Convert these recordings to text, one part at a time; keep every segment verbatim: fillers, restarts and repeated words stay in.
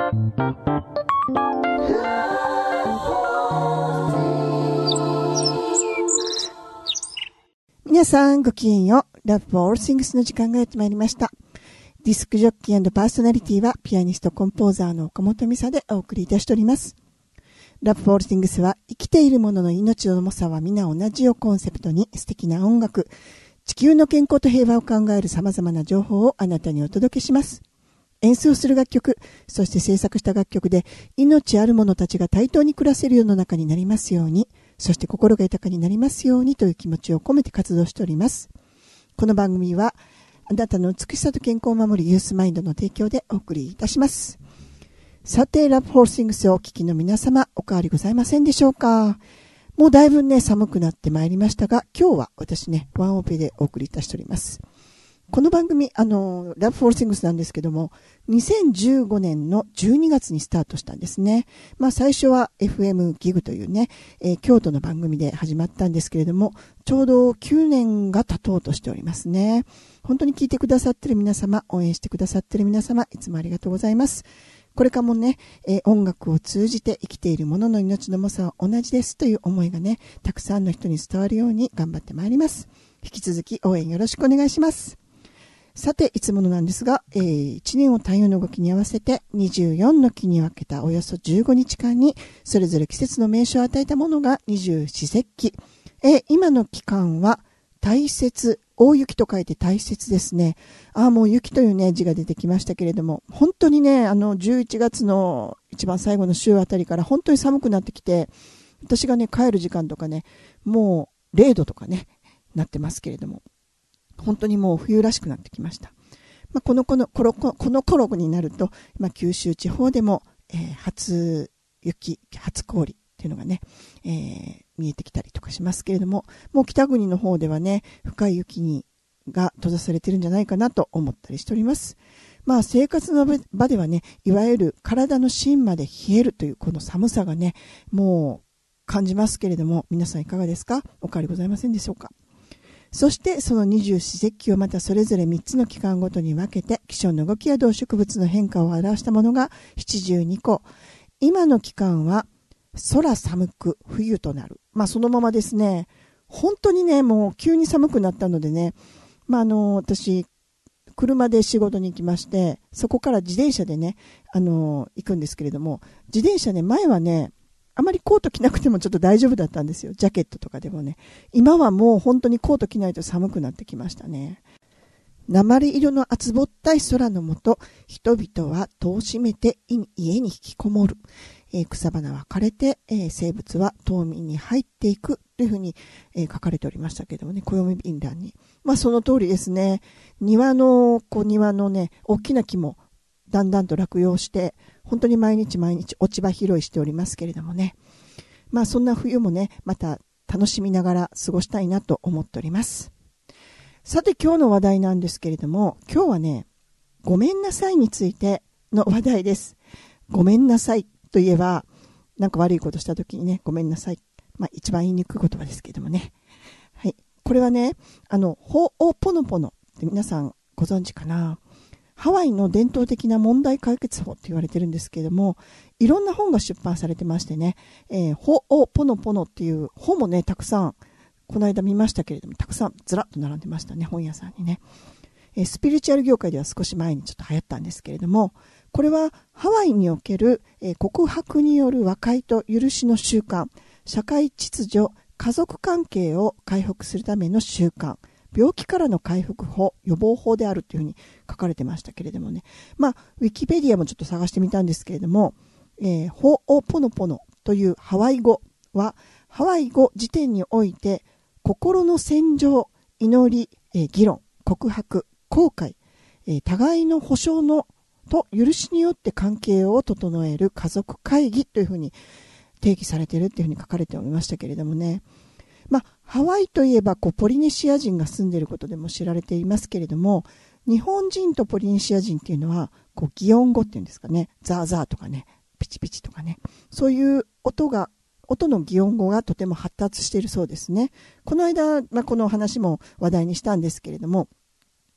皆さんごきげんよう。Love for All Things の時間がやってまいりました。ディスクジョッキー&パーソナリティはピアニストコンポーザーの岡本美沙でお送りいたしております。Love for All Things は生きているものの命の重さは皆同じをコンセプトに素敵な音楽、地球の健康と平和を考える様々な情報をあなたにお届けします。演奏する楽曲、そして制作した楽曲で命ある者たちが対等に暮らせる世の中になりますように、そして心が豊かになりますようにという気持ちを込めて活動しております。この番組はあなたの美しさと健康を守るユースマインドの提供でお送りいたします。さて、Love for Thingsをお聞きの皆様、お変わりございませんでしょうか。もうだいぶね、寒くなってまいりましたが、今日は私ね、ワンオペでお送りいたしております。この番組、あの、Love for Things なんですけども、にせんじゅうごねんのじゅうにがつにスタートしたんですね。まあ最初は エフエム ギグというね、えー、京都の番組で始まったんですけれども、ちょうどきゅうねんが経とうとしておりますね。本当に聞いてくださっている皆様、応援してくださっている皆様、いつもありがとうございます。これからもね、えー、音楽を通じて生きている者の命の重さは同じですという思いがね、たくさんの人に伝わるように頑張ってまいります。引き続き応援よろしくお願いします。さて、いつものなんですが、えー、いちねんを太陽の動きに合わせてにじゅうよんの期に分けたおよそじゅうごにちかんにそれぞれ季節の名称を与えたものが二十四節気。えー、今の期間は大雪、大雪と書いて大雪ですね。ああ、もう雪というね字が出てきましたけれども、本当にね、あのじゅういちがつの一番最後の週あたりから本当に寒くなってきて、私がね帰る時間とかね、もうれいどとかねなってますけれども、本当にもう冬らしくなってきました。まあ、このこの頃この頃になると、まあ、九州地方でも、えー、初雪、初氷っていうのがね、えー、見えてきたりとかしますけれども、もう北国の方ではね、深い雪にが閉ざされてるんじゃないかなと思ったりしております。まあ生活の場ではね、いわゆる体の芯まで冷えるというこの寒さがね、もう感じますけれども、皆さんいかがですか？お変わりございませんでしょうか？そしてその二十四節気をまたそれぞれみっつの期間ごとに分けて気象の動きや動植物の変化を表したものがななじゅうにこ。今の期間は空寒く冬となる。まあそのままですね。本当にね、もう急に寒くなったのでね、まああの私車で仕事に行きまして、そこから自転車でね、あの行くんですけれども、自転車ね、前はねあまりコート着なくてもちょっと大丈夫だったんですよ。ジャケットとかでもね。今はもう本当にコート着ないと寒くなってきましたね。鉛色の厚ぼったい空の下、人々は戸を閉めて家に引きこもる。えー、草花は枯れて、えー、生物は冬眠に入っていくというふうに、えー、書かれておりましたけどもね、暦便欄に。まあその通りですね。庭の、こう庭のね、大きな木もだんだんと落葉して、本当に毎日毎日落ち葉拾いしておりますけれどもね。まあそんな冬もね、また楽しみながら過ごしたいなと思っております。さて今日の話題なんですけれども、今日はね、ごめんなさいについての話題です。ごめんなさいといえば、なんか悪いことした時にね、ごめんなさい。まあ一番言いにくい言葉ですけどもね。はい。これはね、あの、ホオポノポノって皆さんご存知かな？ハワイの伝統的な問題解決法って言われてるんですけれども、いろんな本が出版されてましてね、えー、ホオポノポノっていう本もね、たくさん、この間見ましたけれども、たくさんずらっと並んでましたね、本屋さんにね。えー、スピリチュアル業界では少し前にちょっと流行ったんですけれども、これはハワイにおける、えー、告白による和解と許しの習慣、社会秩序、家族関係を回復するための習慣、病気からの回復法、予防法であるというふうに書かれてましたけれどもね。まあ、ウィキペディアもちょっと探してみたんですけれども、えー、ホオポノポノというハワイ語は、ハワイ語辞典において、心の洗浄、祈り、えー、議論、告白、後悔、えー、互いの保証のと許しによって関係を整える家族会議というふうに定義されているというふうに書かれておりましたけれどもね。まあ、ハワイといえばこうポリネシア人が住んでいることでも知られていますけれども、日本人とポリネシア人っていうのはこう擬音語っていうんですかね、ザーザーとかね、ピチピチとかね、そういう音が音の擬音語がとても発達しているそうですね。この間、まあ、この話も話題にしたんですけれども、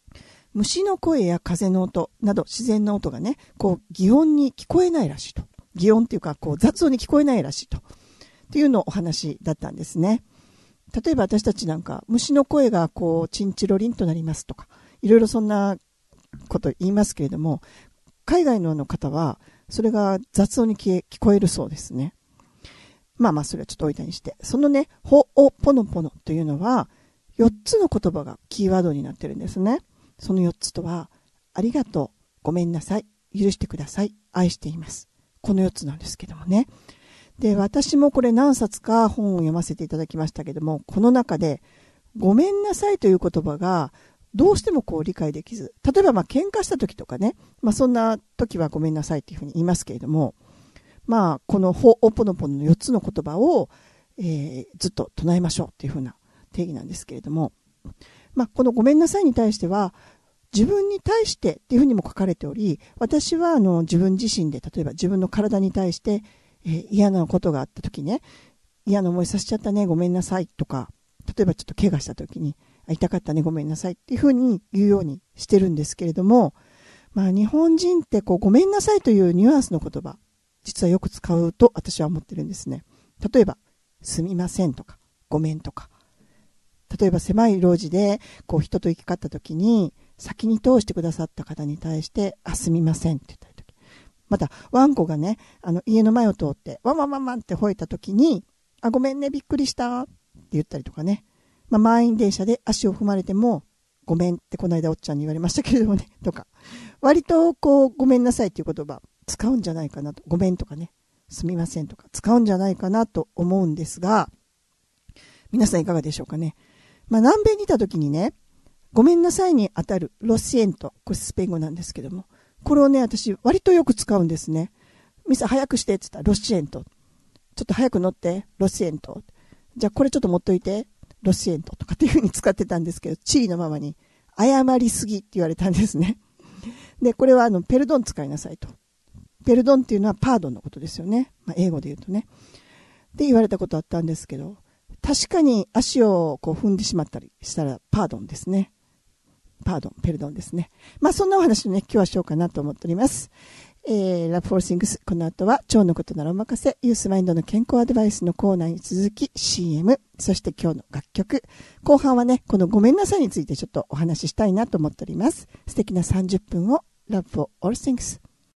虫の声や風の音など自然の音がね、こう擬音に聞こえないらしいと。擬音っていうかこう雑音に聞こえないらしいと。っていうのお話だったんですね。例えば私たちなんか虫の声がこうチンチロリンとなりますとか、いろいろそんなこと言いますけれども、海外の方はそれが雑音に聞こえるそうですね。まあまあそれはちょっと置いたにして、そのね、ほおぽのぽのというのはよっつの言葉がキーワードになってるんですね。そのよっつとは、ありがとう、ごめんなさい、許してください、愛しています。このよっつなんですけどもね。で、私もこれ何冊か本を読ませていただきましたけども、この中でごめんなさいという言葉がどうしてもこう理解できず、例えばまあ喧嘩した時とかね、まあそんな時はごめんなさいというふうに言いますけれども、まあこのほおぽのぽののよっつの言葉を、えー、ずっと唱えましょうっていうふうな定義なんですけれども、まあこのごめんなさいに対しては自分に対してっていうふうにも書かれており、私はあの自分自身で例えば自分の体に対してえー、嫌なことがあった時ね、嫌な思いさせちゃったね、ごめんなさいとか、例えばちょっと怪我した時に痛かったね、ごめんなさいっていうふうに言うようにしてるんですけれども、まあ日本人ってこうごめんなさいというニュアンスの言葉、実はよく使うと私は思ってるんですね。例えばすみませんとかごめんとか、例えば狭い路地でこう人と行き交った時に先に通してくださった方に対してあすみませんって言ったり、またワンコがね、あの家の前を通ってワンワンワンワンって吠えた時に、あ、ごめんね、びっくりしたって言ったりとかね、まあ、満員電車で足を踏まれてもごめんってこの間おっちゃんに言われましたけれどもね、とか割とこうごめんなさいっていう言葉使うんじゃないかなと、ごめんとかね、すみませんとか使うんじゃないかなと思うんですが、皆さんいかがでしょうかね。まあ、南米にいた時にね、ごめんなさいにあたるロシエント、これスペイン語なんですけども、これをね、私割とよく使うんですね。ミサ早くしてって言ったらロシエント。ちょっと早く乗ってロシエント。じゃあこれちょっと持っといてロシエントとかっていう風に使ってたんですけど、チリのママに謝りすぎって言われたんですね。で、これはあのペルドン使いなさいと。ペルドンっていうのはパードンのことですよね。まあ、英語で言うとね。で言われたことあったんですけど、確かに足をこう踏んでしまったりしたらパードンですね。パードン、ペルドンですね。まあそんなお話をね、今日はしようかなと思っております。えー、ラブフォーシングス、この後は腸のことならお任せ、ユースマインドの健康アドバイスのコーナーに続き シーエム、そして今日の楽曲。後半はね、このごめんなさいについてちょっとお話ししたいなと思っております。素敵なさんじゅっぷんを Love for All Things。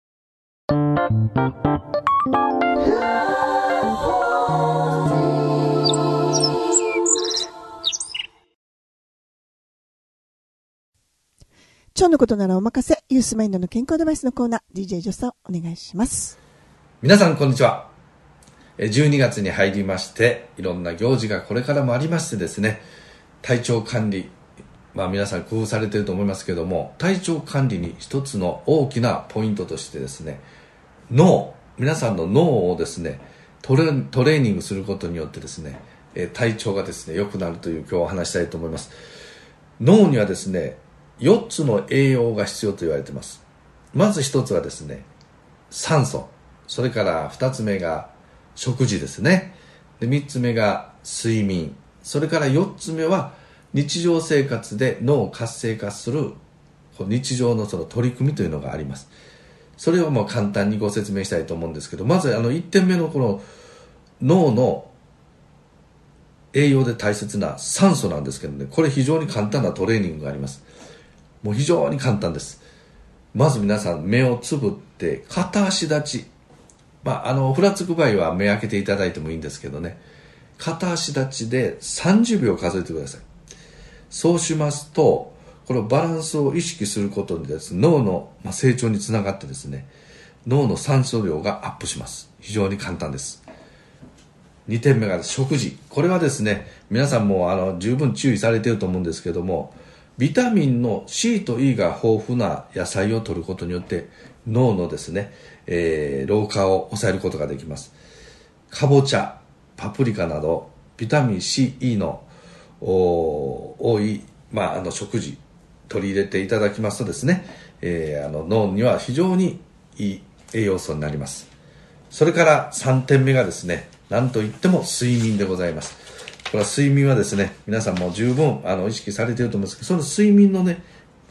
腸のことならお任せ、ユースマインドの健康アドバイスのコーナー、ディージェー ジョさんお願いします。 皆さんこんにちは。じゅうにがつに入りまして、いろんな行事がこれからもありましてですね、体調管理、まあ皆さん工夫されていると思いますけども、体調管理に一つの大きなポイントとしてですね、脳、皆さんの脳をですね、トレ、トレーニングすることによってですね、体調がですね、良くなるという今日お話したいと思います。脳にはですね、よっつの栄養が必要と言われています。まずひとつはですね、酸素。それからふたつめが食事ですね。で、みっつめが睡眠。それからよっつめは日常生活で脳を活性化する日常のその取り組みというのがあります。それをもう簡単にご説明したいと思うんですけど、まずあのいってんめのこの脳の栄養で大切な酸素なんですけどね、これ非常に簡単なトレーニングがあります。もう非常に簡単です。まず皆さん目をつぶって片足立ち、まあ、あのふらつく場合は目開けていただいてもいいんですけどね、片足立ちでさんじゅうびょう数えてください。そうしますとこのバランスを意識することでです、ね、脳の成長につながってですね、脳の酸素量がアップします。非常に簡単です。にてんめが食事。これはですね、皆さんもあの十分注意されていると思うんですけども、ビタミンの C と E が豊富な野菜を摂ることによって脳のですね、えー、老化を抑えることができます。かぼちゃ、パプリカなどビタミン C、E の多い、まあ、あの食事取り入れていただきますとですね、えー、あの脳には非常にいい栄養素になります。それからさんてんめがですね、なんといっても睡眠でございます。これは睡眠はですね、皆さんも十分あの意識されていると思うんですけど、その睡眠のね、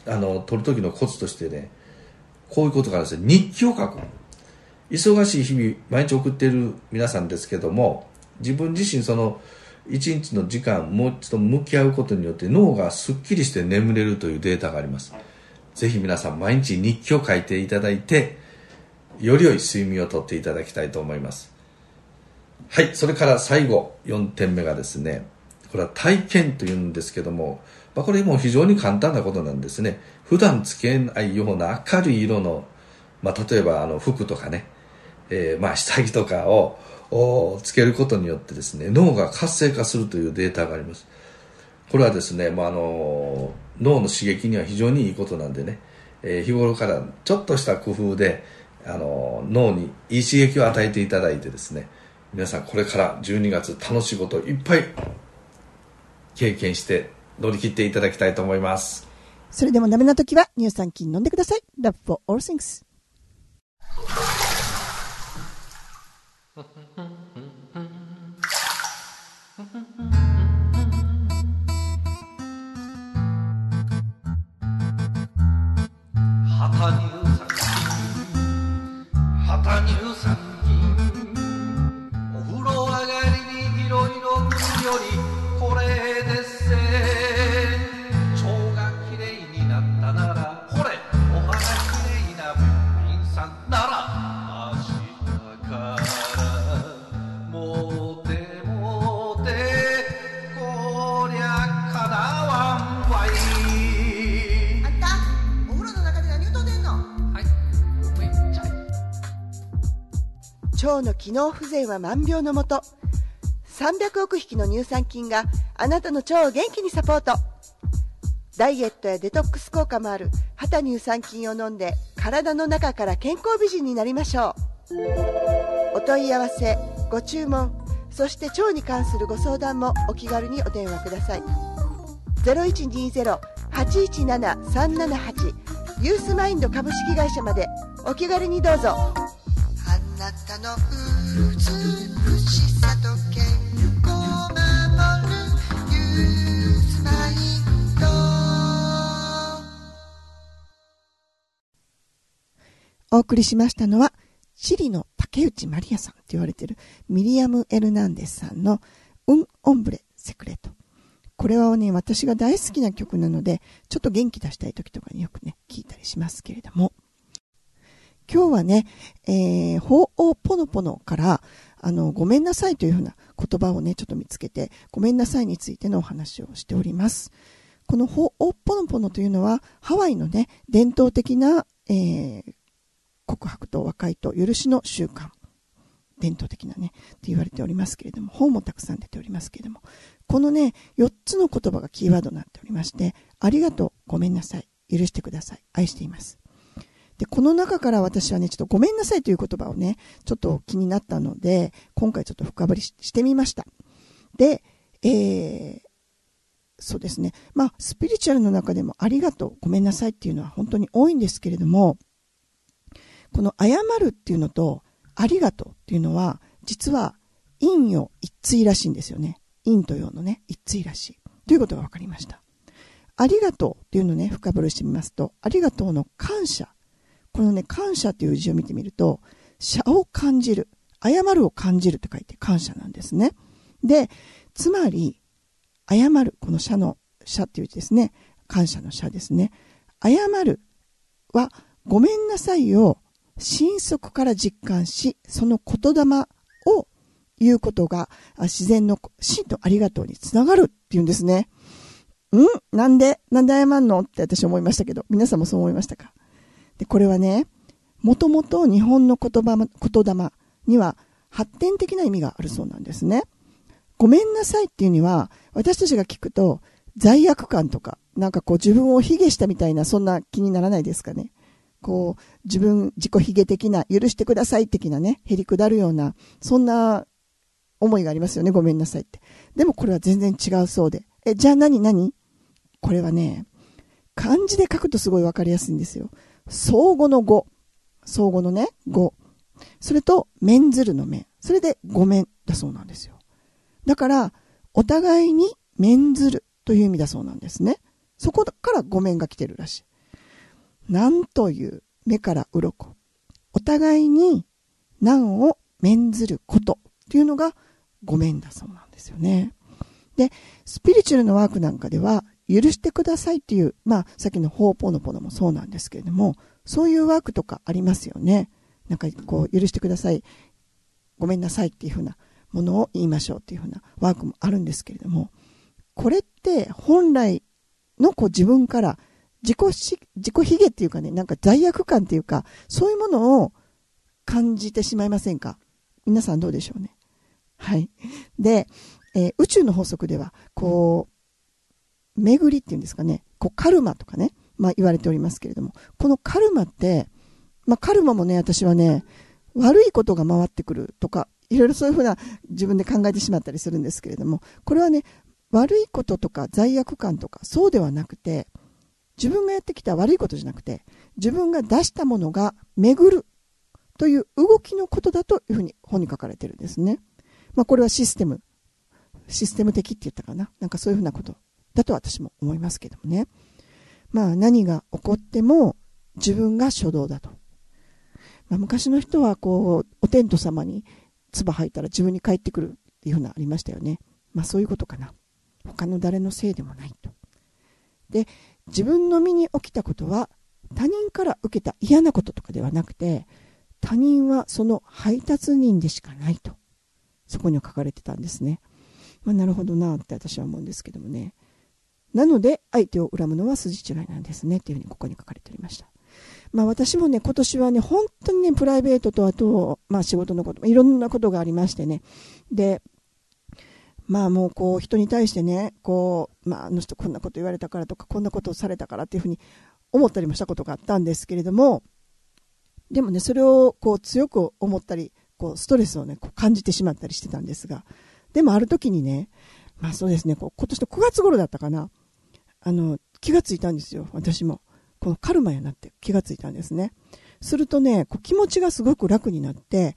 あの取る時のコツとしてね、こういうことがあるんですよ。日記を書く。忙しい日々毎日送っている皆さんですけども、自分自身その一日の時間もう一度向き合うことによって脳がすっきりして眠れるというデータがあります。ぜひ皆さん毎日日記を書いていただいて、より良い睡眠をとっていただきたいと思います。はい、それから最後よんてんめがですね、これは体験というんですけども、まあ、これも非常に簡単なことなんですね。普段つけないような明るい色の、まあ、例えばあの服とかね、えー、まあ下着とかをつけることによってですね、脳が活性化するというデータがあります。これはですね、まあ、あの脳の刺激には非常にいいことなんでね、えー、日頃からちょっとした工夫であの脳にいい刺激を与えていただいてですね、皆さんこれからじゅうにがつ楽しいことをいっぱい経験して乗り切っていただきたいと思います。 それでもダメな時は乳酸菌飲んでください。 Love for all things。 旗乳酸菌、旗乳酸菌、お風呂上がりにいろいろ塗るよりこれでっせ。腸がきれいになったならほれ、お肌きれいなべっぴんさんなら明日からもてもて、こりゃかなわんわい。 腸の機能不全は万病のもと。さんびゃくおく匹の乳酸菌があなたの腸を元気にサポート。ダイエットやデトックス効果もある旗乳酸菌を飲んで、体の中から健康美人になりましょう。お問い合わせ、ご注文、そして腸に関するご相談もお気軽にお電話ください。 ゼロいちにゼロ はちいちなな さんななはち ユースマインド株式会社までお気軽にどうぞ。あなたの美しさと健康を守るユースマインド。お送りしましたのは、チリの竹内まりやさんと言われているミリアム・エルナンデスさんのウン・オンブレ・セクレト。これはね、私が大好きな曲なので、ちょっと元気出したい時とかによくね、聞いたりしますけれども、今日はね、えー、ほおぽのぽのから、あの、ごめんなさいというふうな言葉をね、ちょっと見つけて、ごめんなさいについてのお話をしております。このほおぽのぽのというのは、ハワイのね、伝統的な、えー、告白と和解と許しの習慣。伝統的なね、と言われておりますけれども、本もたくさん出ておりますけれども、このね、よっつの言葉がキーワードになっておりまして、ありがとう、ごめんなさい、許してください、愛しています。で、この中から私はね、ちょっとごめんなさいという言葉をね、ちょっと気になったので、今回ちょっと深掘り し, してみました。で、えー、そうですね。まあ、スピリチュアルの中でもありがとう、ごめんなさいっていうのは本当に多いんですけれども、この謝るっていうのと、ありがとうっていうのは、実は陰陽一対らしいんですよね。陰と陽のね、一対らしい。ということが分かりました。ありがとうっていうのをね、深掘りしてみますと、ありがとうの感謝。このね、感謝という字を見てみると、謝を感じる、謝るを感じると書いて感謝なんですね。で、つまり、謝る、この謝の、謝っていう字ですね。感謝の謝ですね。謝るは、ごめんなさいを心底から実感し、その言霊を言うことが、自然の真とありがとうにつながるっていうんですね。んなんでなんで謝んのって私思いましたけど、皆さんもそう思いましたか？で、これはね、もともと日本の言葉、言霊には発展的な意味があるそうなんですね。ごめんなさいっていうには、私たちが聞くと罪悪感とか、なんかこう自分を卑下したみたいな、そんな気にならないですかね。こう、自分、自己卑下的な、許してください的なね、へりくだるような、そんな思いがありますよね、ごめんなさいって。でもこれは全然違うそうで。え、じゃあ何何？これはね、漢字で書くとすごいわかりやすいんですよ。相互の語。相互のね、語。それと、免ずるの免。それで、ごめんだそうなんですよ。だから、お互いに免ずるという意味だそうなんですね。そこからごめんが来てるらしい。 なんという目から鱗。お互いに難を免ずることっていうのがごめんだそうなんですよね。で、スピリチュアルのワークなんかでは、許してくださいっていう、まあ、さっきのホーポノポノもそうなんですけれども、そういうワークとかありますよね。なんかこう、許してください、ごめんなさいっていうふうなものを言いましょうっていうふうなワークもあるんですけれども、これって本来のこう自分から自己し、自己卑下っていうかね、なんか罪悪感っていうか、そういうものを感じてしまいませんか？皆さんどうでしょうね。はい。で、えー、宇宙の法則では、こう、巡りっていうんですかね、こうカルマとかね、まあ言われておりますけれども、このカルマって、まあカルマもね、私はね、悪いことが回ってくるとか、いろいろそういうふうな自分で考えてしまったりするんですけれども、これはね、悪いこととか罪悪感とかそうではなくて、自分がやってきた悪いことじゃなくて、自分が出したものが巡るという動きのことだというふうに本に書かれているんですね。まあこれはシステム、システム的って言ったかな。なんかそういうふうなことだと私も思いますけどもね。まあ何が起こっても自分が初動だと。まあ、昔の人はこうお天道様に唾吐いたら自分に返ってくるっていうふうなありましたよね。まあそういうことかな。他の誰のせいでもないと。で、自分の身に起きたことは他人から受けた嫌なこととかではなくて、他人はその配達人でしかないと、そこには書かれてたんですね。まあ、なるほどなって私は思うんですけどもね。なので相手を恨むのは筋違いなんですねっていうふうにここに書かれておりました。まあ私もね、今年はね、本当にね、プライベートとあと、まあ仕事のこと、いろんなことがありましてね。で、まあもうこう人に対してね、こう、まああの人こんなこと言われたからとか、こんなことをされたからっていうふうに思ったりもしたことがあったんですけれども、でもね、それをこう強く思ったり、こうストレスをね、こう感じてしまったりしてたんですが、でもある時にね、まあそうですね、こう今年のくがつ頃だったかな、あの、気がついたんですよ、私も。このカルマやなって気がついたんですね。するとね、こう気持ちがすごく楽になって、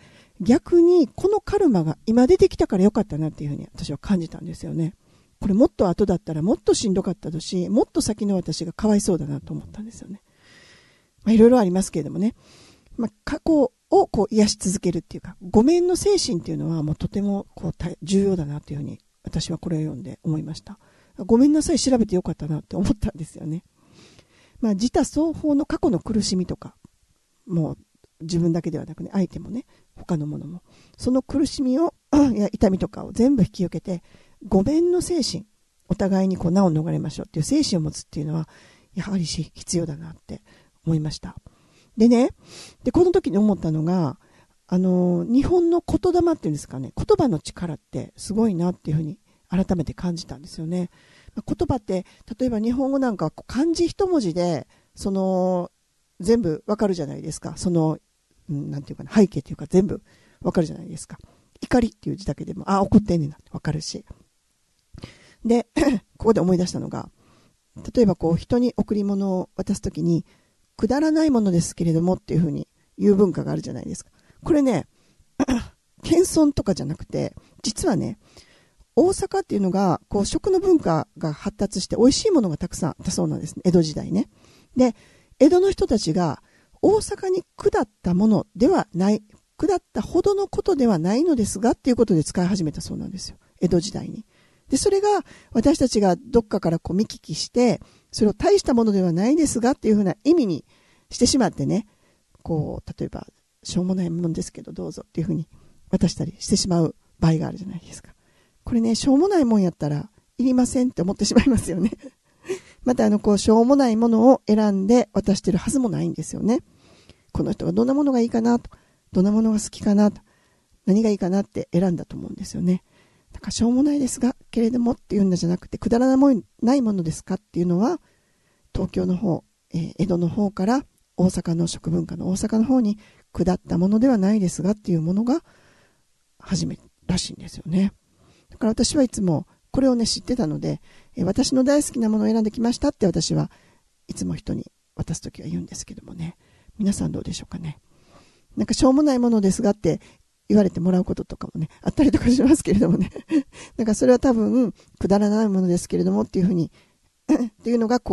逆にこのカルマが今出てきたからよかったなっていうふうに私は感じたんですよね。これもっと後だったらもっとしんどかったし、もっと先の私がかわいそうだなと思ったんですよね。まあいろいろありますけれどもね。まあ過去をこう癒し続けるっていうか、ごめんの精神っていうのはもうとてもこう重要だなというふうに私はこれを読んで思いました。ごめんなさい、調べてよかったなって思ったんですよね。まあ、自他双方の過去の苦しみとか、もう自分だけではなくね、相手もね、他のものも、その苦しみを、いや痛みとかを全部引き受けて、ごめんの精神、お互いにこう難を逃れましょうっていう精神を持つっていうのは、やはり必要だなって思いました。でね、で、この時に思ったのが、あの、日本の言霊っていうんですかね、言葉の力ってすごいなっていうふうに改めて感じたんですよね。言葉って例えば日本語なんか漢字一文字でその全部わかるじゃないですか。その、うん、なんていうかな、背景というか全部わかるじゃないですか。怒りっていう字だけでもあ怒ってんねんなってわかるし。でここで思い出したのが、例えばこう人に贈り物を渡すときにくだらないものですけれどもっていうふうに言う文化があるじゃないですか。これね謙遜とかじゃなくて、実はね、大阪っていうのがこう食の文化が発達して美味しいものがたくさんあったそうなんですね。江戸時代ね。で、江戸の人たちが大阪に下ったものではない、下ったほどのことではないのですがっていうことで使い始めたそうなんですよ。江戸時代に。で、それが私たちがどっかからこう見聞きして、それを大したものではないですがっていうふうな意味にしてしまってね、こう、例えばしょうもないものですけどどうぞっていうふうに渡したりしてしまう場合があるじゃないですか。これね、しょうもないもんやったらいりませんって思ってしまいますよね。またあのこうしょうもないものを選んで渡してるはずもないんですよね。この人がどんなものがいいかなと、どんなものが好きかなと、何がいいかなって選んだと思うんですよね。だからしょうもないですがけれどもっていうんじゃなくて、くだらないものですかっていうのは東京の方、えー、江戸の方から大阪の食文化の大阪の方に下ったものではないですがっていうものが初めらしいんですよね。だから私はいつもこれをね知ってたので、え私の大好きなものを選んできましたって私はいつも人に渡すときは言うんですけどもね。皆さんどうでしょうかね。なんかしょうもないものですがって言われてもらうこととかもねあったりとかしますけれどもね。だからそれは多分くだらないものですけれどもっていうふうにっていうのがこう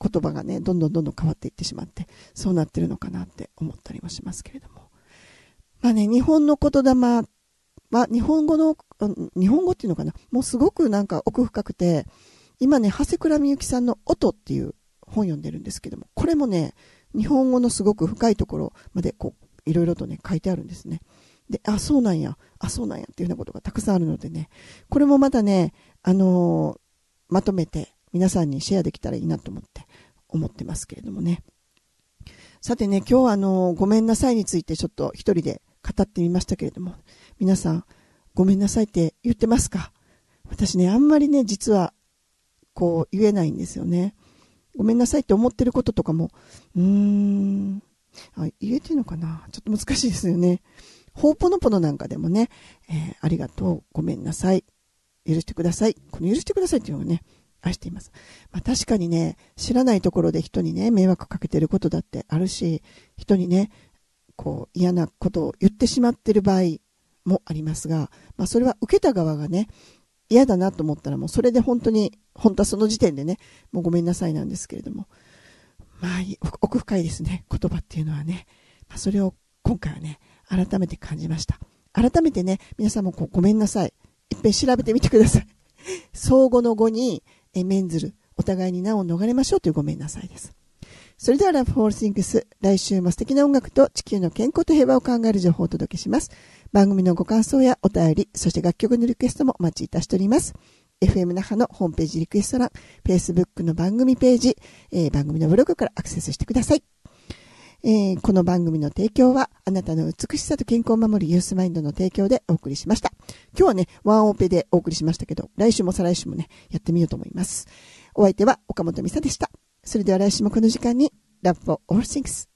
言葉がね、どんどんどんどん変わっていってしまって、そうなってるのかなって思ったりもしますけれども。まあね、日本の言霊は、日本語の、日本語っていうのかな、もうすごくなんか奥深くて、今ね、長谷倉美幸さんの音っていう本読んでるんですけども、これもね、日本語のすごく深いところまでこう、いろいろとね、書いてあるんですね。で、あ、そうなんや、あ、そうなんやっていうようなことがたくさんあるのでね、これもまたね、あのー、まとめて皆さんにシェアできたらいいなと思って思ってますけれどもね。さてね、今日はあのー、ごめんなさいについてちょっと一人で語ってみましたけれども、皆さんごめんなさいって言ってますか？私ね、あんまりね、実はこう言えないんですよね。ごめんなさいって思ってることとかも、うーん、あ、言えてるのかな？ちょっと難しいですよね。ほうぽのぽのなんかでもね、えー、ありがとう、ごめんなさい、許してください。この許してくださいっていうのがね、愛しています。まあ確かにね、知らないところで人にね、迷惑かけてることだってあるし、人にね、こう嫌なことを言ってしまってる場合もありますが、まあそれは受けた側がね、嫌だなと思ったらもうそれで本当に、本当はその時点でね、もうごめんなさいなんですけれども、まあ奥深いですね、言葉っていうのはね。まあそれを今回はね、改めて感じました。改めてね、皆さんもこうごめんなさい。いっぺん調べてみてください。相互の語に免ずる、お互いに難を逃れましょうというごめんなさいです。それでは Love for Things、来週も素敵な音楽と地球の健康と平和を考える情報をお届けします。番組のご感想やお便り、そして楽曲のリクエストもお待ちいたしております。エフエム 那覇のホームページリクエスト欄、Facebook の番組ページ、えー、番組のブログからアクセスしてください。えー、この番組の提供はあなたの美しさと健康を守るユースマインドの提供でお送りしました。今日はね、ワンオペでお送りしましたけど、来週も再来週もね、やってみようと思います。お相手は岡本美沙でした。それでは来週もこの時間に Love for All Things。